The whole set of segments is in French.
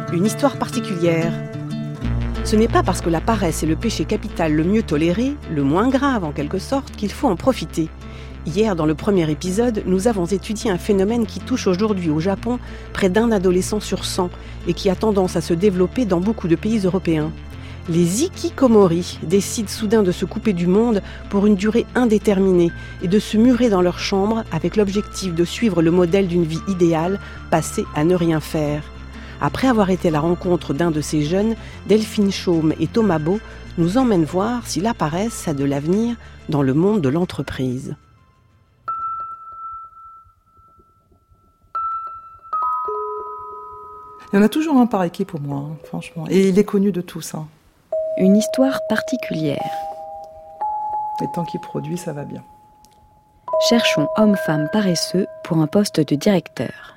une histoire particulière. Ce n'est pas parce que la paresse est le péché capital le mieux toléré, le moins grave en quelque sorte, qu'il faut en profiter. Hier, dans le premier épisode, nous avons étudié un phénomène qui touche aujourd'hui au Japon près d'1 adolescent sur 100 et qui a tendance à se développer dans beaucoup de pays européens. Les hikikomori décident soudain de se couper du monde pour une durée indéterminée et de se murer dans leur chambre avec l'objectif de suivre le modèle d'une vie idéale, passée à ne rien faire. Après avoir été à la rencontre d'un de ces jeunes, Delphine Chaume et Thomas Beau nous emmènent voir si la paresse a de l'avenir dans le monde de l'entreprise. Il y en a toujours un par équipe pour moi, franchement. Et il est connu de tous. Une histoire particulière. Et tant qu'il produit, ça va bien. Cherchons hommes-femmes paresseux pour un poste de directeur.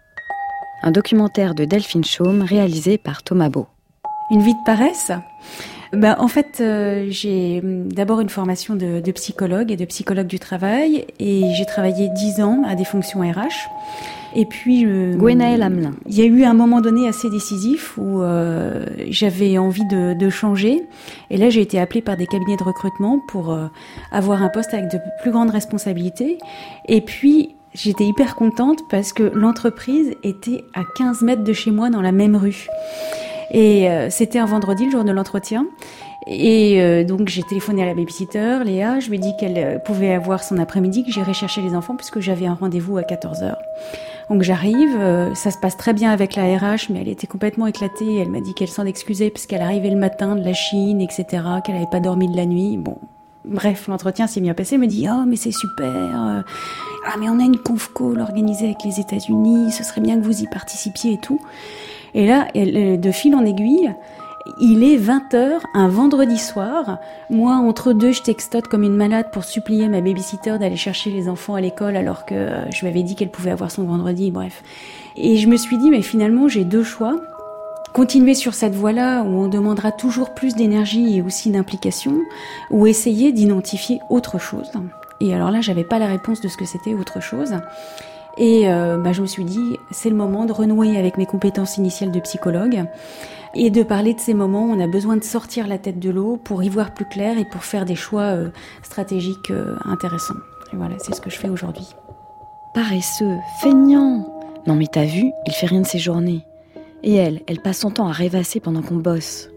Un documentaire de Delphine Chaume réalisé par Thomas Beau. Une vie de paresse ? En fait, j'ai d'abord une formation de psychologue et de psychologue du travail et j'ai travaillé 10 ans à des fonctions RH. Et puis, Gwenaëlle Hamelin. Il y a eu un moment donné assez décisif où j'avais envie de changer. Et là, j'ai été appelée par des cabinets de recrutement pour avoir un poste avec de plus grandes responsabilités. Et puis, j'étais hyper contente parce que l'entreprise était à 15 mètres de chez moi dans la même rue. Et c'était un vendredi, le jour de l'entretien. Et donc j'ai téléphoné à la babysitter, Léa, je lui ai dit qu'elle pouvait avoir son après-midi, que j'irais chercher les enfants puisque j'avais un rendez-vous à 14h. Donc j'arrive, ça se passe très bien avec la RH, mais elle était complètement éclatée. Elle m'a dit qu'elle s'en excusait parce qu'elle arrivait le matin de la Chine, etc., qu'elle n'avait pas dormi de la nuit. Bon, bref, l'entretien s'est bien passé. Elle me dit « Oh, mais c'est super. Ah, mais on a une conf call organisée avec les États-Unis. Ce serait bien que vous y participiez et tout. » Et là, de fil en aiguille, il est 20h, un vendredi soir. Moi, entre deux, je textote comme une malade pour supplier ma babysitter d'aller chercher les enfants à l'école alors que je lui avais dit qu'elle pouvait avoir son vendredi, bref. Et je me suis dit, mais finalement, j'ai 2 choix. Continuer sur cette voie-là où on demandera toujours plus d'énergie et aussi d'implication, ou essayer d'identifier autre chose. Et alors là, j'avais pas la réponse de ce que c'était autre chose. Et je me suis dit, c'est le moment de renouer avec mes compétences initiales de psychologue et de parler de ces moments où on a besoin de sortir la tête de l'eau pour y voir plus clair et pour faire des choix stratégiques intéressants. Et voilà, c'est ce que je fais aujourd'hui. Paresseux, feignant. Non mais t'as vu, il fait rien de ses journées. Et elle passe son temps à rêvasser pendant qu'on bosse.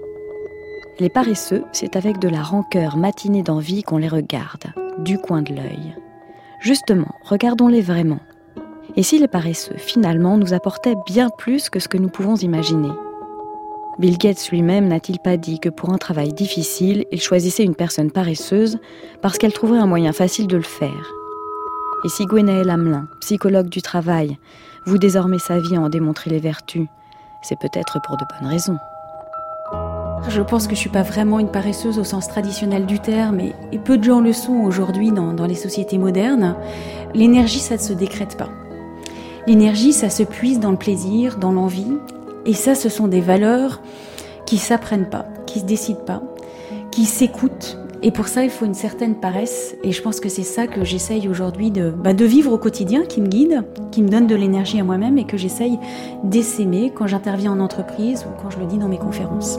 Les paresseux, c'est avec de la rancœur matinée d'envie qu'on les regarde, du coin de l'œil. Justement, regardons-les vraiment. Et si les paresseux, finalement, nous apportaient bien plus que ce que nous pouvons imaginer ? Bill Gates lui-même n'a-t-il pas dit que pour un travail difficile, il choisissait une personne paresseuse parce qu'elle trouverait un moyen facile de le faire ? Et si Gwenaëlle Hamelin, psychologue du travail, voue désormais sa vie à en démontrer les vertus, c'est peut-être pour de bonnes raisons. Je pense que je suis pas vraiment une paresseuse au sens traditionnel du terme, et peu de gens le sont aujourd'hui dans les sociétés modernes. L'énergie, ça ne se décrète pas. L'énergie, ça se puise dans le plaisir, dans l'envie, et ça, ce sont des valeurs qui s'apprennent pas, qui se décident pas, qui s'écoutent. Et pour ça, il faut une certaine paresse, et je pense que c'est ça que j'essaye aujourd'hui de vivre au quotidien, qui me guide, qui me donne de l'énergie à moi-même, et que j'essaye d'essaimer quand j'interviens en entreprise ou quand je le dis dans mes conférences.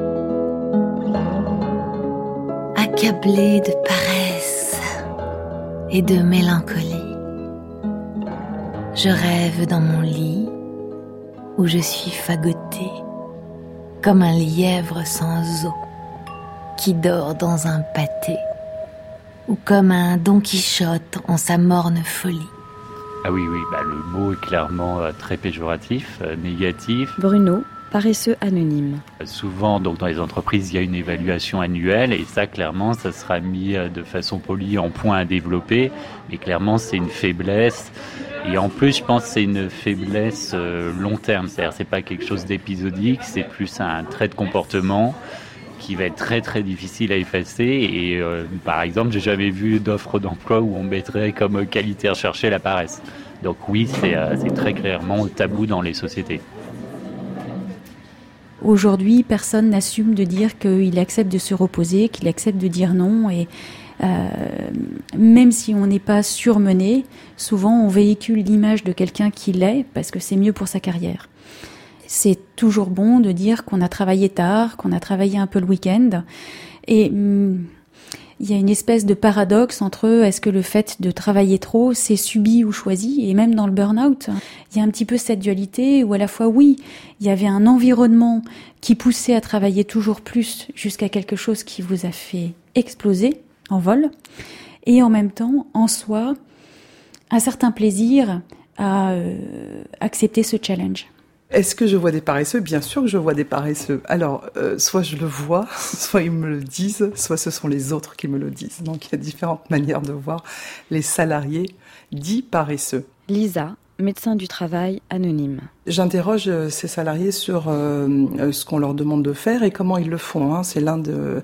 Accablée de paresse et de mélancolie, je rêve dans mon lit où je suis fagotée comme un lièvre sans eau qui dort dans un pâté ou comme un Don Quichotte en sa morne folie. Ah oui, le mot est clairement très péjoratif, négatif. Bruno, paresseux anonyme. Souvent, donc, dans les entreprises, il y a une évaluation annuelle et ça, clairement, ça sera mis de façon polie en point à développer. Mais clairement, c'est une faiblesse. Et en plus, je pense que c'est une faiblesse long terme. C'est-à-dire, c'est pas quelque chose d'épisodique, c'est plus un trait de comportement qui va être très très difficile à effacer. Et par exemple, j'ai jamais vu d'offre d'emploi où on mettrait comme qualité recherchée la paresse. Donc oui, c'est très clairement tabou dans les sociétés. Aujourd'hui, personne n'assume de dire qu'il accepte de se reposer, qu'il accepte de dire non. Et même si on n'est pas surmené, souvent on véhicule l'image de quelqu'un qui l'est parce que c'est mieux pour sa carrière. c'est toujours bon de dire qu'on a travaillé tard, qu'on a travaillé un peu le week-end. Et il y a une espèce de paradoxe entre est-ce que le fait de travailler trop, c'est subi ou choisi? Et même dans le burn-out, il y a un petit peu cette dualité où à la fois, oui, il y avait un environnement qui poussait à travailler toujours plus jusqu'à quelque chose qui vous a fait exploser en vol. Et en même temps, en soi, un certain plaisir à accepter ce challenge. Est-ce que je vois des paresseux? Bien sûr que je vois des paresseux. Alors, soit je le vois, soit ils me le disent, soit ce sont les autres qui me le disent. Donc, il y a différentes manières de voir les salariés dits paresseux. Lisa, médecin du travail anonyme. J'interroge ces salariés sur ce qu'on leur demande de faire et comment ils le font. C'est l'un de...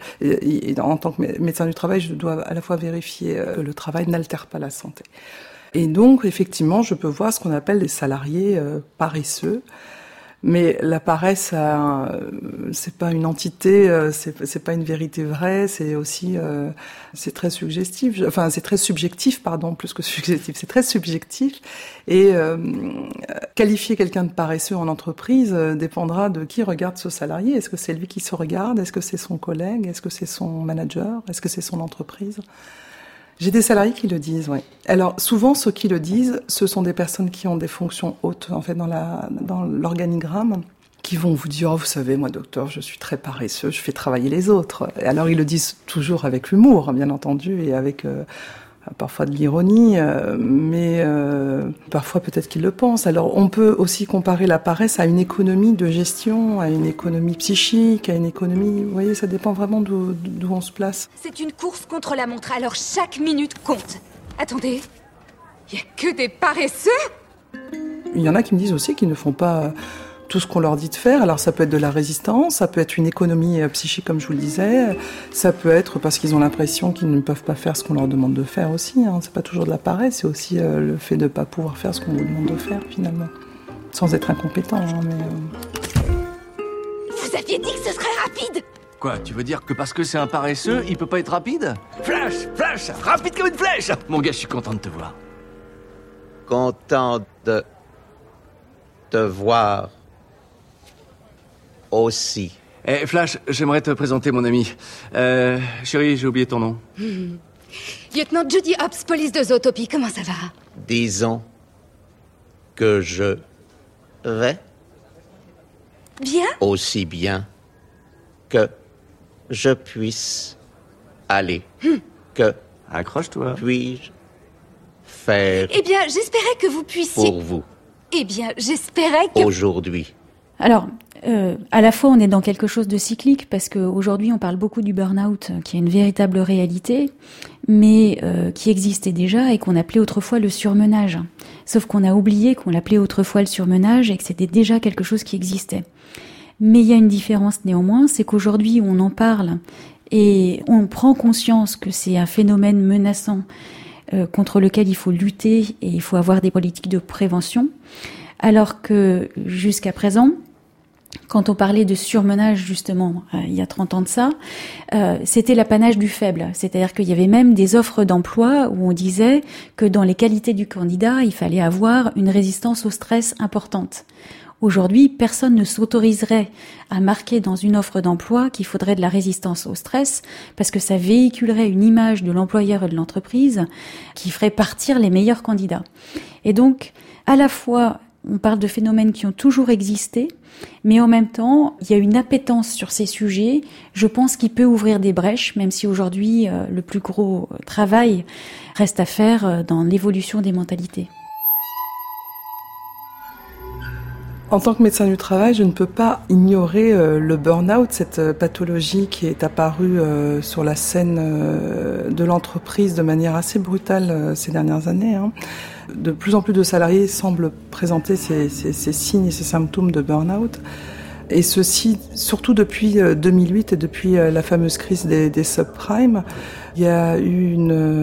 en tant que médecin du travail, je dois à la fois vérifier que le travail n'altère pas la santé. Et donc, effectivement, je peux voir ce qu'on appelle des salariés paresseux. Mais la paresse, c'est pas une entité, c'est pas une vérité vraie, c'est aussi, c'est très suggestif. Enfin, c'est très subjectif, pardon, plus que suggestif. C'est très subjectif. Et qualifier quelqu'un de paresseux en entreprise dépendra de qui regarde ce salarié. Est-ce que c'est lui qui se regarde? Est-ce que c'est son collègue? Est-ce que c'est son manager? Est-ce que c'est son entreprise? J'ai des salariés qui le disent, oui. Alors, souvent, ceux qui le disent, ce sont des personnes qui ont des fonctions hautes, en fait, dans l'organigramme, qui vont vous dire, oh, vous savez, moi, docteur, je suis très paresseux, je fais travailler les autres. Et alors, ils le disent toujours avec l'humour, bien entendu, et avec parfois de l'ironie, mais parfois peut-être qu'ils le pensent. Alors, on peut aussi comparer la paresse à une économie de gestion, à une économie psychique, à une économie... Vous voyez, ça dépend vraiment d'où on se place. C'est une course contre la montre, alors chaque minute compte. Attendez, il n'y a que des paresseux? Il y en a qui me disent aussi qu'ils ne font pas tout ce qu'on leur dit de faire. Alors ça peut être de la résistance, ça peut être une économie psychique comme je vous le disais, ça peut être parce qu'ils ont l'impression qu'ils ne peuvent pas faire ce qu'on leur demande de faire aussi. C'est pas toujours de la paresse, c'est aussi le fait de ne pas pouvoir faire ce qu'on vous demande de faire finalement. Sans être incompétent. Vous aviez dit que ce serait rapide! Quoi, tu veux dire que parce que c'est un paresseux, il peut pas être rapide? Flash, rapide comme une flèche! Mon gars, je suis content de te voir. Content de te voir aussi. Flash, j'aimerais te présenter mon ami. Chérie, j'ai oublié ton nom. Lieutenant Judy Hopps, police de Zootopie, comment ça va? Disons que je vais bien aussi bien que je puisse aller. Que accroche-toi. Puis-je faire Eh bien, j'espérais que vous puissiez... pour vous Eh bien, j'espérais que... aujourd'hui? Alors, à la fois, on est dans quelque chose de cyclique parce qu'aujourd'hui, on parle beaucoup du burn-out, qui est une véritable réalité, mais qui existait déjà et qu'on appelait autrefois le surmenage. Sauf qu'on a oublié qu'on l'appelait autrefois le surmenage et que c'était déjà quelque chose qui existait. Mais il y a une différence néanmoins, c'est qu'aujourd'hui, on en parle et on prend conscience que c'est un phénomène menaçant contre lequel il faut lutter et il faut avoir des politiques de prévention, alors que jusqu'à présent, quand on parlait de surmenage, justement, il y a 30 ans de ça, c'était l'apanage du faible. C'est-à-dire qu'il y avait même des offres d'emploi où on disait que dans les qualités du candidat, il fallait avoir une résistance au stress importante. Aujourd'hui, personne ne s'autoriserait à marquer dans une offre d'emploi qu'il faudrait de la résistance au stress parce que ça véhiculerait une image de l'employeur et de l'entreprise qui ferait partir les meilleurs candidats. Et donc, à la fois, on parle de phénomènes qui ont toujours existé, mais en même temps, il y a une appétence sur ces sujets, je pense, qui peut ouvrir des brèches, même si aujourd'hui, le plus gros travail reste à faire dans l'évolution des mentalités. En tant que médecin du travail, je ne peux pas ignorer le burn-out, cette pathologie qui est apparue sur la scène de l'entreprise de manière assez brutale ces dernières années. De plus en plus de salariés semblent présenter ces signes et ces symptômes de burn-out. Et ceci, surtout depuis 2008 et depuis la fameuse crise des subprimes, il y a eu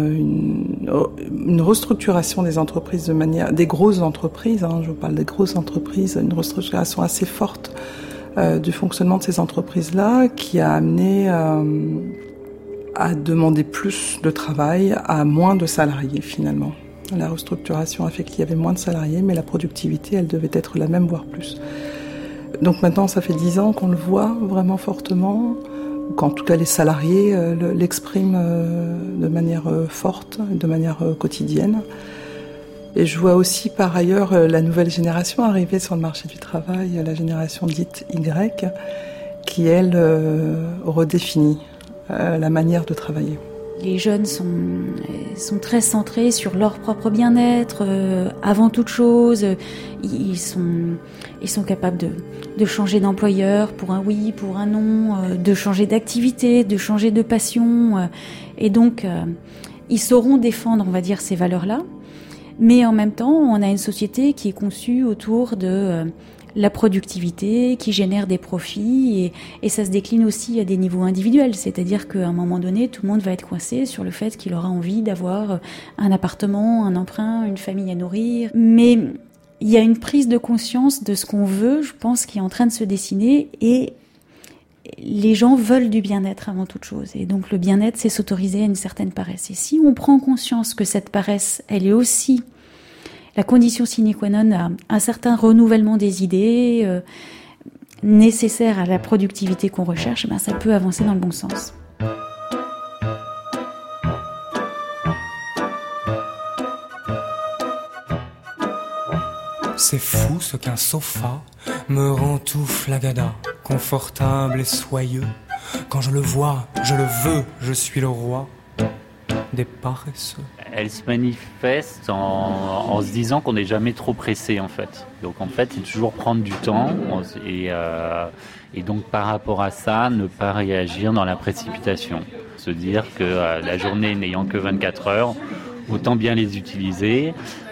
une restructuration des entreprises des grosses entreprises, je vous parle des grosses entreprises, une restructuration assez forte du fonctionnement de ces entreprises-là qui a amené à demander plus de travail à moins de salariés finalement. La restructuration a fait qu'il y avait moins de salariés, mais la productivité, elle devait être la même, voire plus. Donc maintenant, ça fait 10 ans qu'on le voit vraiment fortement, qu'en tout cas les salariés l'expriment de manière forte, de manière quotidienne. Et je vois aussi par ailleurs la nouvelle génération arriver sur le marché du travail, la génération dite Y, qui elle redéfinit la manière de travailler. Les jeunes sont très centrés sur leur propre bien-être, avant toute chose. Ils sont capables de changer d'employeur pour un oui, pour un non, de changer d'activité, de changer de passion. Et donc, ils sauront défendre, on va dire, ces valeurs-là. Mais en même temps, on a une société qui est conçue autour de la productivité, qui génère des profits, et ça se décline aussi à des niveaux individuels. C'est-à-dire qu'à un moment donné, tout le monde va être coincé sur le fait qu'il aura envie d'avoir un appartement, un emprunt, une famille à nourrir. Mais il y a une prise de conscience de ce qu'on veut, je pense, qui est en train de se dessiner, et les gens veulent du bien-être avant toute chose. Et donc le bien-être, c'est s'autoriser à une certaine paresse. Et si on prend conscience que cette paresse, elle est aussi la condition sine qua non à un certain renouvellement des idées nécessaire à la productivité qu'on recherche, ben ça peut avancer dans le bon sens. C'est fou ce qu'un sofa me rend tout flagada, confortable et soyeux. Quand je le vois, je le veux, je suis le roi des paresseux. Elle se manifeste en se disant qu'on n'est jamais trop pressé en fait. Donc en fait, c'est toujours prendre du temps et donc par rapport à ça, ne pas réagir dans la précipitation. Se dire que la journée n'ayant que 24 heures, autant bien les utiliser.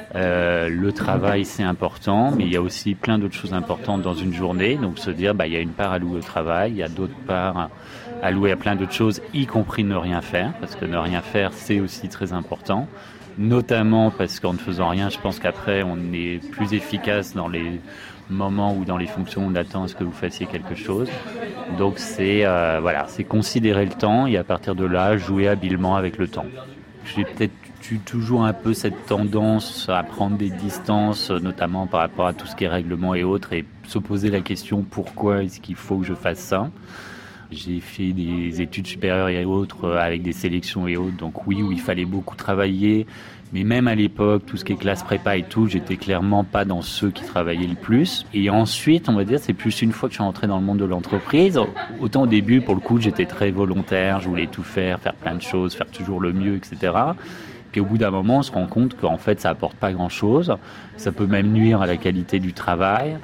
Le travail c'est important, mais il y a aussi plein d'autres choses importantes dans une journée. Donc se dire, il y a une part allouée au travail, il y a d'autres parts allouées à plein d'autres choses, y compris ne rien faire, parce que ne rien faire c'est aussi très important. Notamment parce qu'en ne faisant rien, je pense qu'après on est plus efficace dans les moments ou dans les fonctions où on attend à ce que vous fassiez quelque chose. Donc c'est considérer le temps et à partir de là jouer habilement avec le temps. J'ai peut-être eu toujours un peu cette tendance à prendre des distances, notamment par rapport à tout ce qui est règlement et autres, et se poser la question pourquoi est-ce qu'il faut que je fasse ça. J'ai fait des études supérieures et autres avec des sélections et autres, donc oui, où il fallait beaucoup travailler, mais même à l'époque, tout ce qui est classe prépa et tout, j'étais clairement pas dans ceux qui travaillaient le plus. Et ensuite, on va dire, c'est plus une fois que je suis rentré dans le monde de l'entreprise, autant au début, pour le coup, j'étais très volontaire, je voulais tout faire plein de choses, faire toujours le mieux, etc. Puis au bout d'un moment, on se rend compte qu'en fait, ça apporte pas grand-chose, ça peut même nuire à la qualité du travail,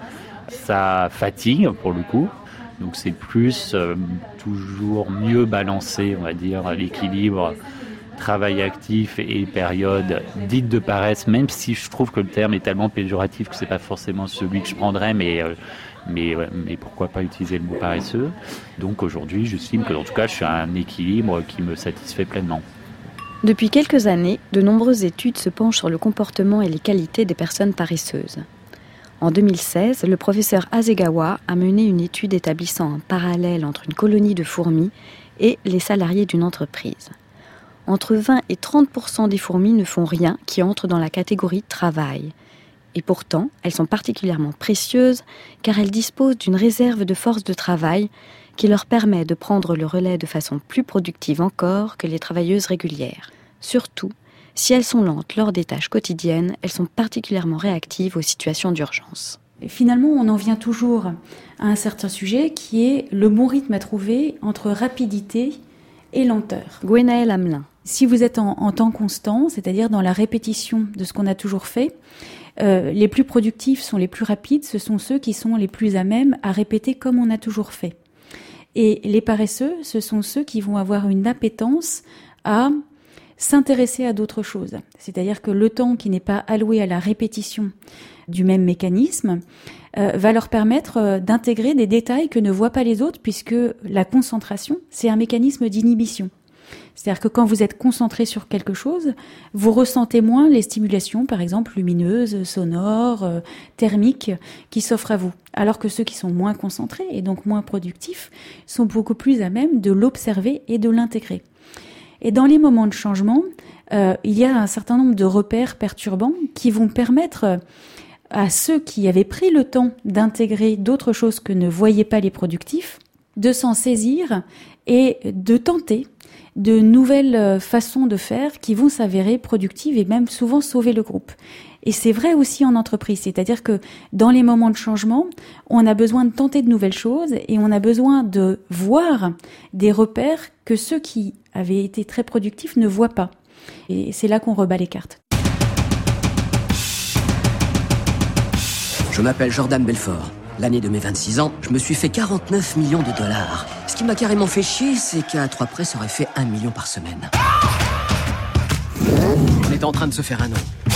ça fatigue pour le coup. Donc c'est plus toujours mieux balancer, on va dire, l'équilibre travail actif et période dite de paresse, même si je trouve que le terme est tellement péjoratif que c'est pas forcément celui que je prendrais, mais pourquoi pas utiliser le mot paresseux. Donc aujourd'hui, j'estime que en tout cas, je suis à un équilibre qui me satisfait pleinement. Depuis quelques années, de nombreuses études se penchent sur le comportement et les qualités des personnes paresseuses. En 2016, le professeur Hasegawa a mené une étude établissant un parallèle entre une colonie de fourmis et les salariés d'une entreprise. Entre 20 et 30% des fourmis ne font rien qui entre dans la catégorie travail. Et pourtant, elles sont particulièrement précieuses car elles disposent d'une réserve de force de travail qui leur permet de prendre le relais de façon plus productive encore que les travailleuses régulières. Surtout, si elles sont lentes lors des tâches quotidiennes, elles sont particulièrement réactives aux situations d'urgence. Et finalement, on en vient toujours à un certain sujet qui est le bon rythme à trouver entre rapidité et lenteur. Gwenaëlle Hamelin. Si vous êtes en temps constant, c'est-à-dire dans la répétition de ce qu'on a toujours fait, les plus productifs sont les plus rapides, ce sont ceux qui sont les plus à même à répéter comme on a toujours fait. Et les paresseux, ce sont ceux qui vont avoir une appétence à s'intéresser à d'autres choses. C'est-à-dire que le temps qui n'est pas alloué à la répétition du même mécanisme va leur permettre d'intégrer des détails que ne voient pas les autres, puisque la concentration, c'est un mécanisme d'inhibition. C'est-à-dire que quand vous êtes concentré sur quelque chose, vous ressentez moins les stimulations, par exemple lumineuses, sonores, thermiques, qui s'offrent à vous. Alors que ceux qui sont moins concentrés et donc moins productifs sont beaucoup plus à même de l'observer et de l'intégrer. Et dans les moments de changement, il y a un certain nombre de repères perturbants qui vont permettre à ceux qui avaient pris le temps d'intégrer d'autres choses que ne voyaient pas les productifs, de s'en saisir et de tenter de nouvelles façons de faire qui vont s'avérer productives et même souvent sauver le groupe. Et c'est vrai aussi en entreprise, c'est-à-dire que dans les moments de changement, on a besoin de tenter de nouvelles choses et on a besoin de voir des repères que ceux qui avaient été très productifs ne voient pas. Et c'est là qu'on rebat les cartes. Je m'appelle Jordan Belfort. L'année de mes 26 ans, je me suis fait 49 millions de dollars. Ce qui m'a carrément fait chier, c'est qu'à 3 près, ça aurait fait 1 million par semaine. On est en train de se faire un nom.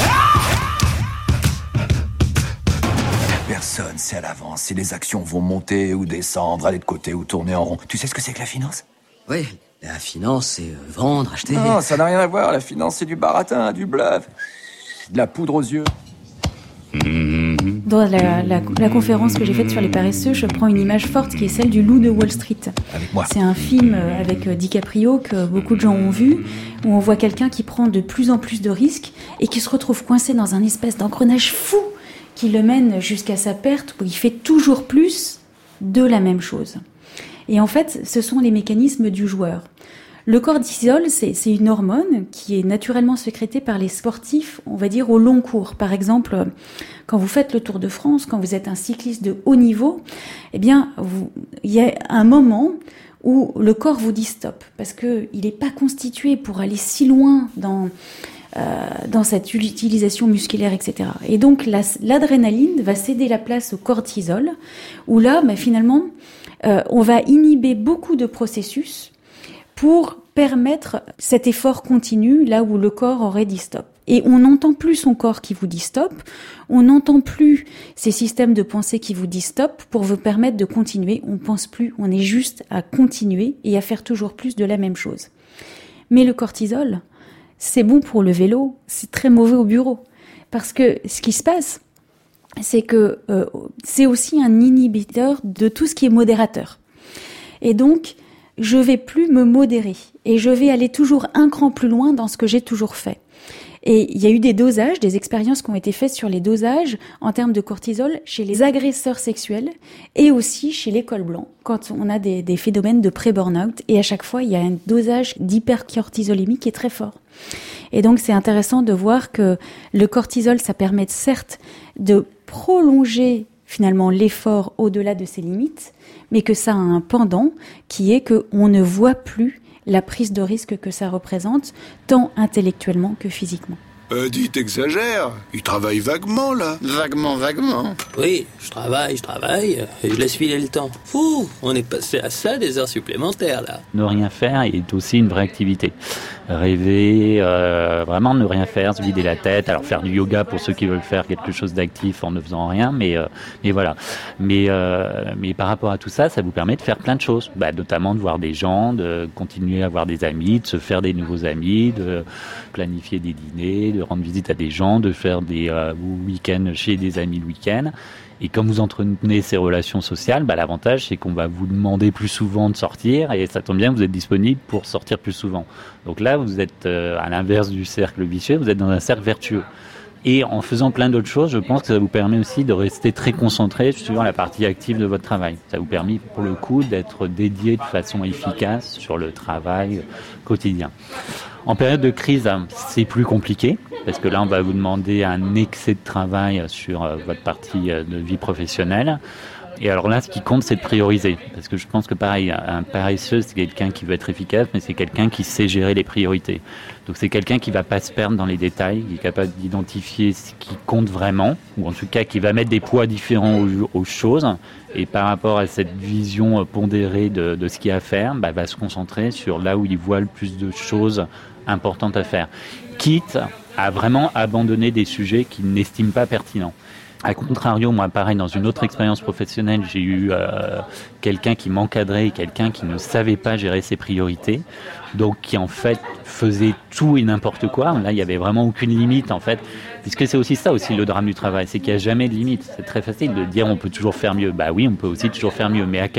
Personne sait à l'avance si les actions vont monter ou descendre, aller de côté ou tourner en rond. Tu sais ce que c'est que la finance ? Oui, la finance, c'est vendre, acheter... Non, ça n'a rien à voir. La finance, c'est du baratin, du bluff, de la poudre aux yeux. Dans la conférence que j'ai faite sur les paresseux, je prends une image forte qui est celle du loup de Wall Street. Avec moi. C'est un film avec DiCaprio que beaucoup de gens ont vu, où on voit quelqu'un qui prend de plus en plus de risques et qui se retrouve coincé dans un espèce d'engrenage fou qui le mène jusqu'à sa perte, où il fait toujours plus de la même chose. Et en fait, ce sont les mécanismes du joueur. Le cortisol, c'est une hormone qui est naturellement sécrétée par les sportifs, on va dire, au long cours. Par exemple, quand vous faites le Tour de France, quand vous êtes un cycliste de haut niveau, eh bien, il y a un moment où le corps vous dit stop, parce que il n'est pas constitué pour aller si loin dans cette utilisation musculaire, etc. Et donc, l'adrénaline va céder la place au cortisol, où là, finalement, on va inhiber beaucoup de processus pour permettre cet effort continu là où le corps aurait dit stop. Et on n'entend plus son corps qui vous dit stop, on n'entend plus ces systèmes de pensée qui vous disent stop pour vous permettre de continuer. On pense plus, on est juste à continuer et à faire toujours plus de la même chose. Mais le cortisol, c'est bon pour le vélo, c'est très mauvais au bureau. Parce que ce qui se passe, c'est que c'est aussi un inhibiteur de tout ce qui est modérateur. Et donc, je vais plus me modérer et je vais aller toujours un cran plus loin dans ce que j'ai toujours fait. Et il y a eu des dosages, des expériences qui ont été faites sur les dosages en termes de cortisol chez les agresseurs sexuels et aussi chez les cols blancs, quand on a des phénomènes de pré-burnout. Et à chaque fois, il y a un dosage d'hypercortisolémie qui est très fort. Et donc, c'est intéressant de voir que le cortisol, ça permet certes de prolonger finalement l'effort au-delà de ses limites, mais que ça a un pendant qui est qu'on ne voit plus la prise de risque que ça représente, tant intellectuellement que physiquement. Dis, t'exagères. Il travaille vaguement, là. Vaguement. Oui, je travaille, et je laisse filer le temps. Fou, on est passé à ça des heures supplémentaires, là. Ne rien faire est aussi une vraie activité. Rêver, vraiment ne rien faire, se vider la tête. Alors faire du yoga pour ceux qui veulent faire quelque chose d'actif en ne faisant rien, mais voilà. Mais par rapport à tout ça, ça vous permet de faire plein de choses. Notamment de voir des gens, de continuer à avoir des amis, de se faire des nouveaux amis, de planifier des dîners, de rendre visite à des gens, de faire des week-ends chez des amis le week-end. Et comme vous entretenez ces relations sociales, l'avantage c'est qu'on va vous demander plus souvent de sortir et ça tombe bien, vous êtes disponible pour sortir plus souvent. Donc là, vous êtes à l'inverse du cercle vicieux, vous êtes dans un cercle vertueux. Et en faisant plein d'autres choses, je pense que ça vous permet aussi de rester très concentré sur la partie active de votre travail. Ça vous permet pour le coup d'être dédié de façon efficace sur le travail quotidien. En période de crise, c'est plus compliqué, parce que là, on va vous demander un excès de travail sur votre partie de vie professionnelle. Et alors là, ce qui compte, c'est de prioriser. Parce que je pense que pareil, un paresseux, c'est quelqu'un qui veut être efficace, mais c'est quelqu'un qui sait gérer les priorités. Donc c'est quelqu'un qui va pas se perdre dans les détails, qui est capable d'identifier ce qui compte vraiment, ou en tout cas qui va mettre des poids différents aux choses. Et par rapport à cette vision pondérée de ce qu'il y a à faire, va se concentrer sur là où il voit le plus de choses importantes à faire. Quitte à vraiment abandonner des sujets qu'il n'estime pas pertinents. A contrario, moi, pareil, dans une autre expérience professionnelle, j'ai eu quelqu'un qui m'encadrait, quelqu'un qui ne savait pas gérer ses priorités, donc qui en fait faisait tout et n'importe quoi. Là, il y avait vraiment aucune limite, en fait, puisque c'est aussi ça aussi le drame du travail, c'est qu'il n'y a jamais de limite. C'est très facile de dire on peut toujours faire mieux. Oui, on peut aussi toujours faire mieux, mais à quel coût ?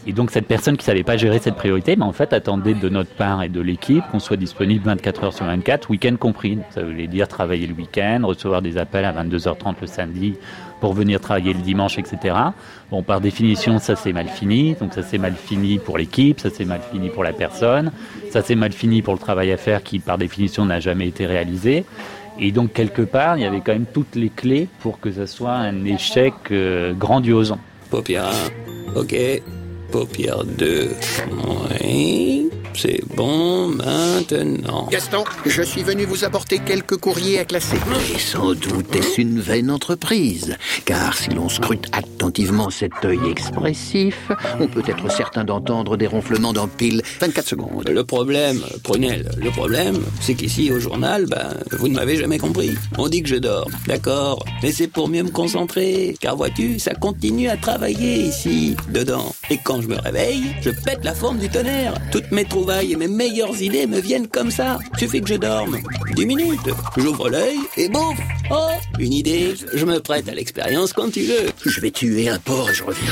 Et donc cette personne qui savait pas gérer cette priorité, en fait attendait de notre part et de l'équipe qu'on soit disponible 24 heures sur 24, week-end compris. Ça voulait dire travailler le week-end, recevoir des appels à 22h30 le samedi pour venir travailler le dimanche, etc. Bon, par définition, ça c'est mal fini. Donc ça c'est mal fini pour l'équipe, ça c'est mal fini pour la personne, ça c'est mal fini pour le travail à faire qui par définition n'a jamais été réalisé. Et donc quelque part, il y avait quand même toutes les clés pour que ça soit un échec grandiose. Paupière 1, ok. Paupière 2, oui, c'est bon, maintenant. Gaston, je suis venu vous apporter quelques courriers à classer. Et sans doute est-ce une vaine entreprise, car si l'on scrute attentivement cet œil expressif, on peut être certain d'entendre des ronflements dans pile 24 secondes. Le problème, Prunelle, c'est qu'ici au journal, vous ne m'avez jamais compris. On dit que je dors, d'accord, mais c'est pour mieux me concentrer, car vois-tu, ça continue à travailler ici, dedans. Et quand je me réveille, je pète la forme du tonnerre. Toutes mes trouvailles et mes meilleures idées me viennent comme ça. Suffit que je dorme 10 minutes. J'ouvre l'œil et bouf. Oh, une idée. Je me prête à l'expérience quand tu veux. Je vais tuer un porc et je reviens.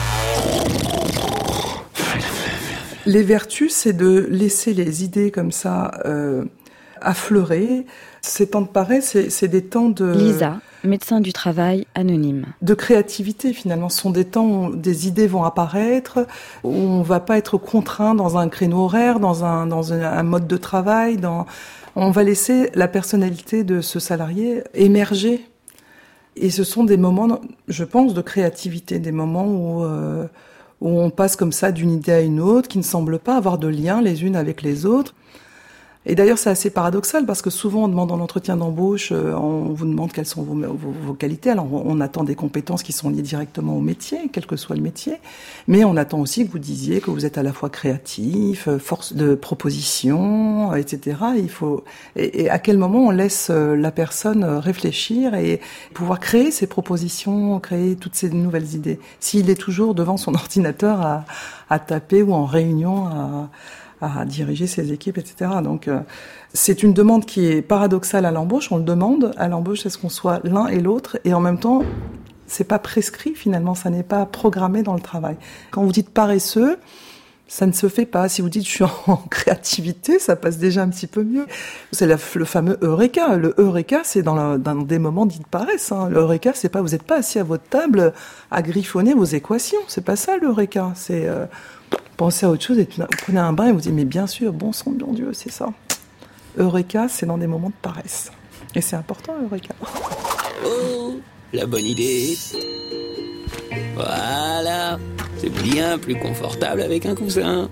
Les vertus, c'est de laisser les idées comme ça affleurer. Ces temps de paresse, c'est des temps de... Lisa, médecin du travail anonyme. De créativité, finalement. Ce sont des temps où des idées vont apparaître, où on va pas être contraint dans un créneau horaire, dans un mode de travail. On va laisser la personnalité de ce salarié émerger. Et ce sont des moments, je pense, de créativité, des moments où on passe comme ça d'une idée à une autre, qui ne semblent pas avoir de lien les unes avec les autres. Et d'ailleurs, c'est assez paradoxal parce que souvent, on demande en entretien d'embauche, on vous demande quelles sont vos qualités. Alors, on attend des compétences qui sont liées directement au métier, quel que soit le métier. Mais on attend aussi que vous disiez que vous êtes à la fois créatif, force de proposition, etc. Et à quel moment on laisse la personne réfléchir et pouvoir créer ses propositions, créer toutes ces nouvelles idées. S'il est toujours devant son ordinateur à taper ou en réunion à diriger ses équipes, etc. Donc, c'est une demande qui est paradoxale à l'embauche. On le demande à l'embauche, c'est ce qu'on soit l'un et l'autre, et en même temps, c'est pas prescrit finalement, ça n'est pas programmé dans le travail. Quand vous dites paresseux, ça ne se fait pas. Si vous dites je suis en créativité, ça passe déjà un petit peu mieux. C'est le fameux eureka. Le eureka, c'est dans des moments dits de paresse. Le eureka, c'est pas, vous n'êtes pas assis à votre table à griffonner vos équations. C'est pas ça l'eureka. C'est pensez à autre chose et vous prenez un bain et vous dites mais bien sûr, bon sang de bon Dieu, c'est ça. Eureka, c'est dans des moments de paresse. Et c'est important, Eureka. Oh, la bonne idée. Voilà, c'est bien plus confortable avec un coussin.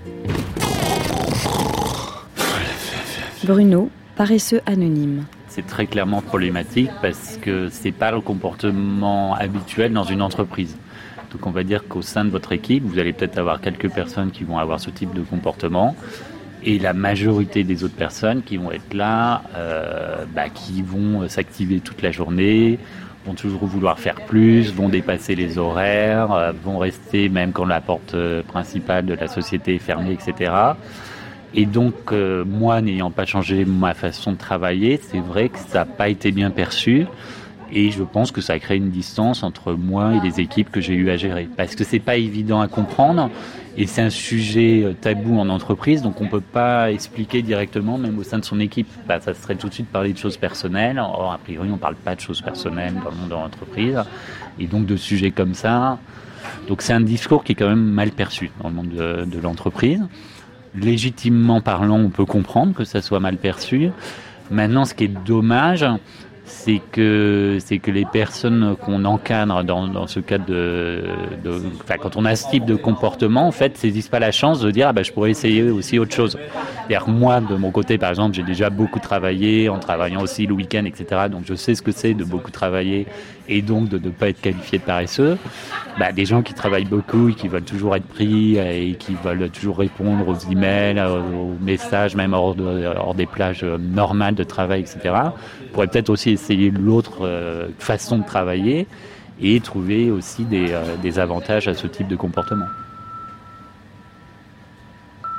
Bruno, paresseux anonyme. C'est très clairement problématique parce que c'est pas le comportement habituel dans une entreprise. Donc on va dire qu'au sein de votre équipe, vous allez peut-être avoir quelques personnes qui vont avoir ce type de comportement et la majorité des autres personnes qui vont être là, qui vont s'activer toute la journée, vont toujours vouloir faire plus, vont dépasser les horaires, vont rester même quand la porte principale de la société est fermée, etc. Et donc, moi, n'ayant pas changé ma façon de travailler, c'est vrai que ça n'a pas été bien perçu. Et je pense que ça a créé une distance entre moi et les équipes que j'ai eu à gérer. Parce que c'est pas évident à comprendre. Et c'est un sujet tabou en entreprise. Donc on peut pas expliquer directement, même au sein de son équipe. Ça serait tout de suite parler de choses personnelles. Or, a priori, on parle pas de choses personnelles dans le monde de l'entreprise. Et donc de sujets comme ça. Donc c'est un discours qui est quand même mal perçu dans le monde de l'entreprise. Légitimement parlant, on peut comprendre que ça soit mal perçu. Maintenant, ce qui est dommage, c'est que les personnes qu'on encadre dans ce cadre quand on a ce type de comportement, en fait, saisissent pas la chance de dire je pourrais essayer aussi autre chose. C'est-à-dire moi, de mon côté, par exemple, j'ai déjà beaucoup travaillé en travaillant aussi le week-end, etc. Donc je sais ce que c'est de beaucoup travailler et donc de ne pas être qualifié de paresseux. Des gens qui travaillent beaucoup et qui veulent toujours être pris et qui veulent toujours répondre aux emails, aux messages, même hors des plages normales de travail, etc. pourraient peut-être aussi essayer l'autre façon de travailler et trouver aussi des avantages à ce type de comportement.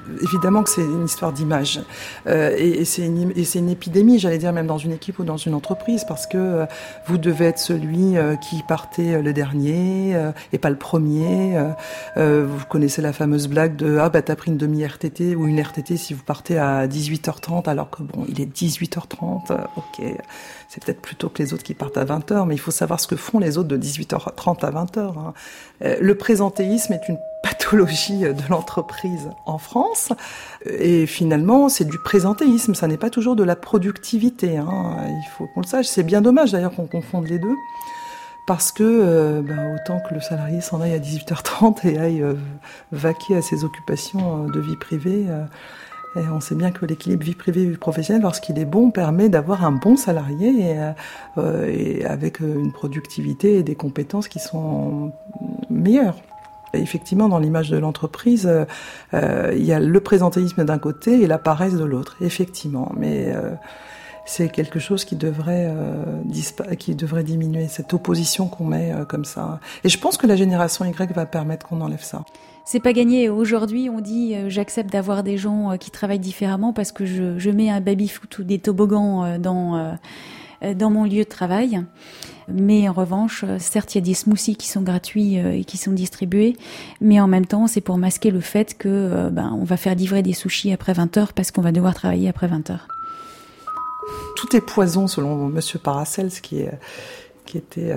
Évidemment que c'est une histoire d'image. Et c'est une épidémie, j'allais dire, même dans une équipe ou dans une entreprise, parce que vous devez être celui qui partait le dernier et pas le premier. Vous connaissez la fameuse blague de « Ah, bah t'as pris une demi-RTT ou une RTT si vous partez à 18h30, alors que bon, il est 18h30, ok, c'est peut-être plutôt que les autres qui partent à 20h, mais il faut savoir ce que font les autres de 18h30 à 20h. Hein. Le présentéisme est une pathologie de l'entreprise en France. Et finalement, c'est du présentéisme, ça n'est pas toujours de la productivité. Hein. Il faut qu'on le sache. C'est bien dommage d'ailleurs qu'on confonde les deux. Parce que autant que le salarié s'en aille à 18h30 et aille vaquer à ses occupations de vie privée. Et on sait bien que l'équilibre vie privée et vie professionnelle, lorsqu'il est bon, permet d'avoir un bon salarié et avec une productivité et des compétences qui sont meilleures. Et effectivement, dans l'image de l'entreprise, il y a le présentéisme d'un côté et la paresse de l'autre, effectivement. Mais c'est quelque chose qui devrait diminuer, cette opposition qu'on met comme ça. Et je pense que la génération Y va permettre qu'on enlève ça. C'est pas gagné. Aujourd'hui, on dit j'accepte d'avoir des gens qui travaillent différemment parce que je mets un baby-foot ou des toboggans dans mon lieu de travail. Mais en revanche, certes, il y a des smoothies qui sont gratuits et qui sont distribués, mais en même temps, c'est pour masquer le fait que on va faire livrer des sushis après 20h parce qu'on va devoir travailler après 20h. Tout est poison, selon Monsieur Paracels, qui était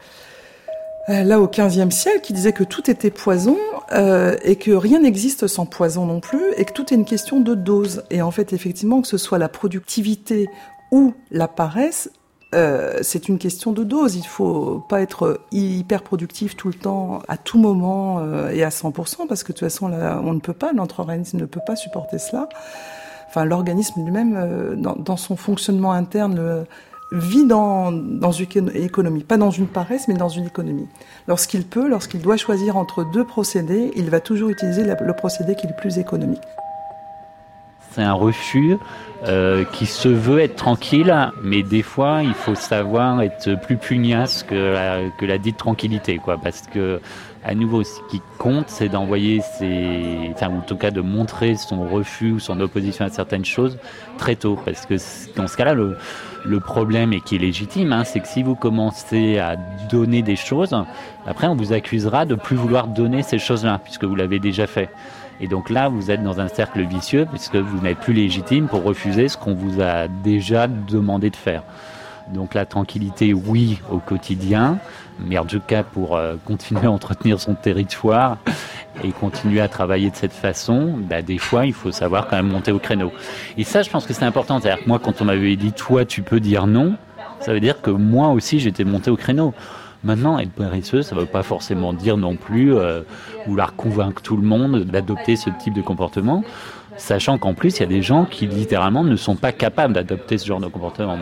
là au XVe siècle, qui disait que tout était poison et que rien n'existe sans poison non plus, et que tout est une question de dose. Et en fait, effectivement, que ce soit la productivité ou la paresse, c'est une question de dose. Il faut pas être hyper productif tout le temps, à tout moment et à 100%, parce que de toute façon, là, on ne peut pas, notre organisme ne peut pas supporter cela. Enfin, l'organisme lui-même, dans son fonctionnement interne, vit dans une économie. Pas dans une paresse, mais dans une économie. Lorsqu'il doit choisir entre deux procédés, il va toujours utiliser le procédé qui est le plus économique. C'est un refus qui se veut être tranquille, mais des fois, il faut savoir être plus pugnace que la dite tranquillité, quoi, parce que à nouveau, ce qui compte, c'est d'envoyer en tout cas de montrer son refus ou son opposition à certaines choses très tôt, parce que dans ce cas-là, le problème, et qui est légitime, c'est que si vous commencez à donner des choses, après on vous accusera de plus vouloir donner ces choses-là, puisque vous l'avez déjà fait. Et donc là, vous êtes dans un cercle vicieux, puisque vous n'êtes plus légitime pour refuser ce qu'on vous a déjà demandé de faire. Donc la tranquillité, oui, au quotidien, mais en tout cas pour continuer à entretenir son territoire et continuer à travailler de cette façon, des fois, il faut savoir quand même monter au créneau. Et ça, je pense que c'est important. C'est-à-dire que moi, quand on m'avait dit « toi, tu peux dire non », ça veut dire que moi aussi, j'étais monté au créneau. Maintenant, être paresseux, ça ne veut pas forcément dire non plus vouloir convaincre tout le monde d'adopter ce type de comportement, sachant qu'en plus, il y a des gens qui littéralement ne sont pas capables d'adopter ce genre de comportement.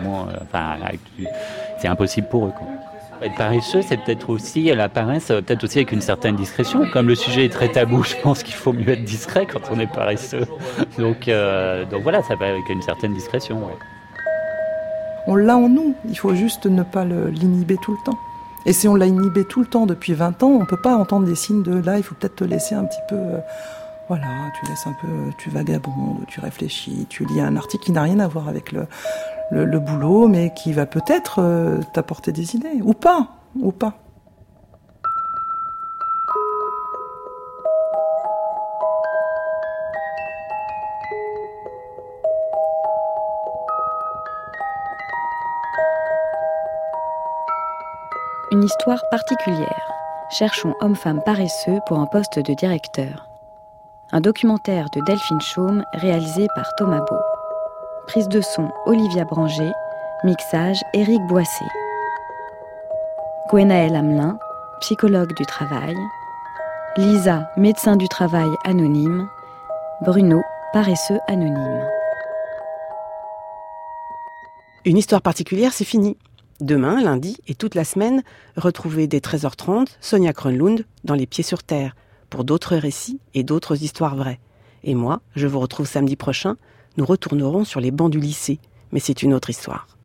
C'est impossible pour eux, quoi. Être paresseux, c'est peut-être aussi, la paresse, peut-être aussi avec une certaine discrétion. Comme le sujet est très tabou, je pense qu'il faut mieux être discret quand on est paresseux. Donc voilà, ça va avec une certaine discrétion. Ouais. On l'a en nous, il faut juste ne pas l'inhiber tout le temps. Et si on l'a inhibé tout le temps depuis 20 ans, on ne peut pas entendre des signes de là, il faut peut-être te laisser un petit peu... tu laisses un peu, tu vagabondes, tu réfléchis, tu lis un article qui n'a rien à voir avec le boulot, mais qui va peut-être t'apporter des idées, ou pas. Une histoire particulière. Cherchons homme-femme paresseux pour un poste de directeur. Un documentaire de Delphine Chaume réalisé par Thomas Beau. Prise de son Olivia Branger, mixage Éric Boissé. Gwenaëlle Hamelin, psychologue du travail. Lisa, médecin du travail anonyme. Bruno, paresseux anonyme. Une histoire particulière, c'est fini. Demain, lundi et toute la semaine, retrouvez dès 13h30 Sonia Kronlund dans Les Pieds sur Terre pour d'autres récits et d'autres histoires vraies. Et moi, je vous retrouve samedi prochain. Nous retournerons sur les bancs du lycée, mais c'est une autre histoire.